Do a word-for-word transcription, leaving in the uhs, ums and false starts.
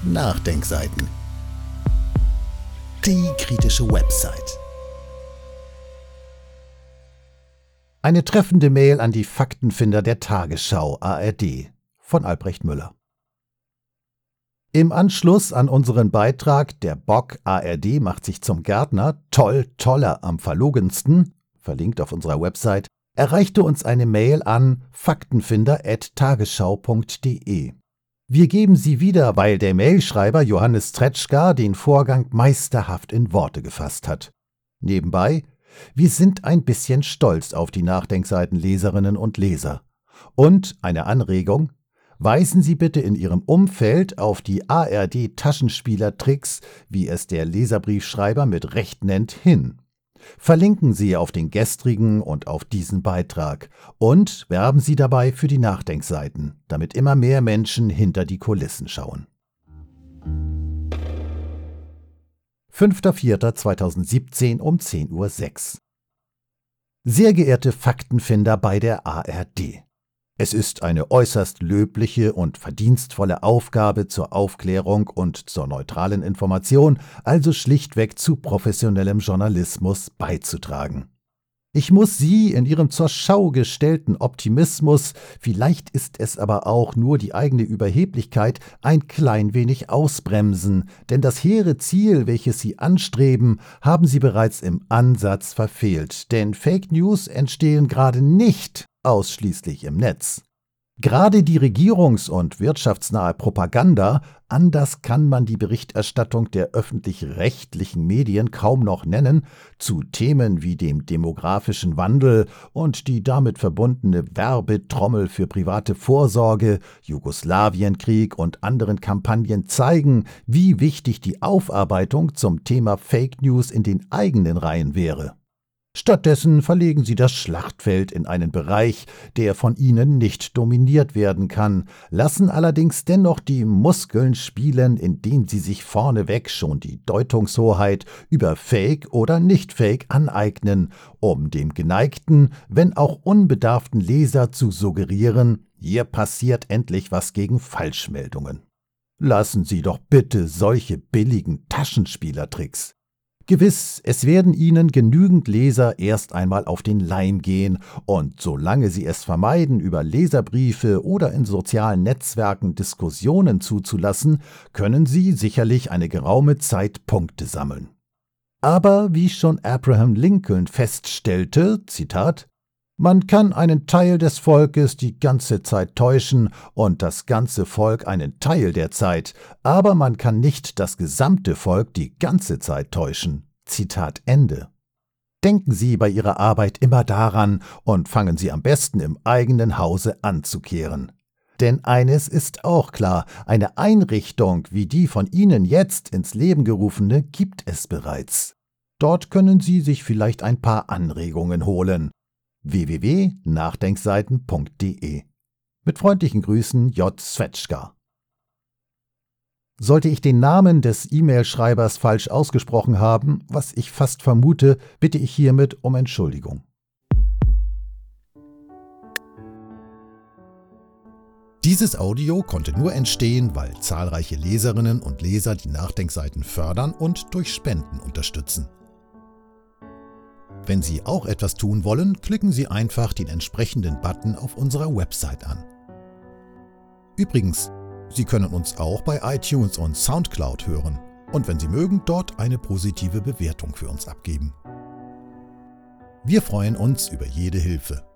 Nachdenkseiten. Die kritische Website. Eine treffende Mail an die Faktenfinder der Tagesschau A R D von Albrecht Müller. Im Anschluss an unseren Beitrag „Der Bock A R D macht sich zum Gärtner, toll, toller am verlogensten", verlinkt auf unserer Website, erreichte uns eine Mail an faktenfinder at tagesschau punkt de. Wir geben sie wieder, weil der Mailschreiber Johannes Tretschka den Vorgang meisterhaft in Worte gefasst hat. Nebenbei: Wir sind ein bisschen stolz auf die Nachdenkseiten-Leserinnen und Leser. Und eine Anregung: Weisen Sie bitte in Ihrem Umfeld auf die A R D-Taschenspielertricks, wie es der Leserbriefschreiber mit Recht nennt, hin. Verlinken Sie auf den gestrigen und auf diesen Beitrag und werben Sie dabei für die Nachdenkseiten, damit immer mehr Menschen hinter die Kulissen schauen. fünfter vierter zweitausendsiebzehn um zehn Uhr sechs. Sehr geehrte Faktenfinder bei der A R D. Es ist eine äußerst löbliche und verdienstvolle Aufgabe zur Aufklärung und zur neutralen Information, also schlichtweg zu professionellem Journalismus, beizutragen. Ich muss Sie in Ihrem zur Schau gestellten Optimismus, vielleicht ist es aber auch nur die eigene Überheblichkeit, ein klein wenig ausbremsen, denn das hehre Ziel, welches Sie anstreben, haben Sie bereits im Ansatz verfehlt, denn Fake News entstehen gerade nicht ausschließlich im Netz. Gerade die regierungs- und wirtschaftsnahe Propaganda, anders kann man die Berichterstattung der öffentlich-rechtlichen Medien kaum noch nennen, zu Themen wie dem demografischen Wandel und die damit verbundene Werbetrommel für private Vorsorge, Jugoslawienkrieg und anderen Kampagnen zeigen, wie wichtig die Aufarbeitung zum Thema Fake News in den eigenen Reihen wäre. Stattdessen verlegen sie das Schlachtfeld in einen Bereich, der von ihnen nicht dominiert werden kann, lassen allerdings dennoch die Muskeln spielen, indem sie sich vorneweg schon die Deutungshoheit über Fake oder Nicht-Fake aneignen, um dem geneigten, wenn auch unbedarften Leser zu suggerieren, hier passiert endlich was gegen Falschmeldungen. Lassen Sie doch bitte solche billigen Taschenspielertricks. Gewiss, es werden Ihnen genügend Leser erst einmal auf den Leim gehen, und solange Sie es vermeiden, über Leserbriefe oder in sozialen Netzwerken Diskussionen zuzulassen, können Sie sicherlich eine geraume Zeit Punkte sammeln. Aber wie schon Abraham Lincoln feststellte, Zitat, man kann einen Teil des Volkes die ganze Zeit täuschen und das ganze Volk einen Teil der Zeit, aber man kann nicht das gesamte Volk die ganze Zeit täuschen. Zitat Ende. Denken Sie bei Ihrer Arbeit immer daran und fangen Sie am besten im eigenen Hause an zu kehren. Denn eines ist auch klar, eine Einrichtung wie die von Ihnen jetzt ins Leben gerufene gibt es bereits. Dort können Sie sich vielleicht ein paar Anregungen holen. w w w punkt nachdenkseiten punkt de. Mit freundlichen Grüßen, J. Svetschka. Sollte ich den Namen des E-Mail-Schreibers falsch ausgesprochen haben, was ich fast vermute, bitte ich hiermit um Entschuldigung. Dieses Audio konnte nur entstehen, weil zahlreiche Leserinnen und Leser die Nachdenkseiten fördern und durch Spenden unterstützen. Wenn Sie auch etwas tun wollen, klicken Sie einfach den entsprechenden Button auf unserer Website an. Übrigens, Sie können uns auch bei iTunes und Soundcloud hören und wenn Sie mögen, dort eine positive Bewertung für uns abgeben. Wir freuen uns über jede Hilfe.